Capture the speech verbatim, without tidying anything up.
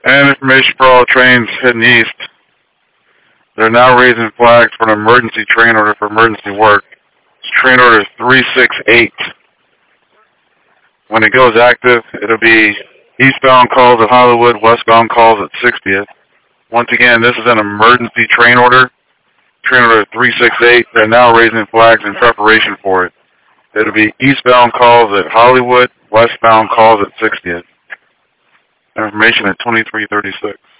And information for all trains heading east. They're now raising flags for an emergency train order for emergency work. It's train order three six eight. When it goes active, it'll be eastbound calls at Hollywood, westbound calls at sixtieth. Once again, this is an emergency train order. Train order three six eight. They're now raising flags in preparation for it. It'll be eastbound calls at Hollywood, westbound calls at sixtieth. Information at twenty-three thirty-six.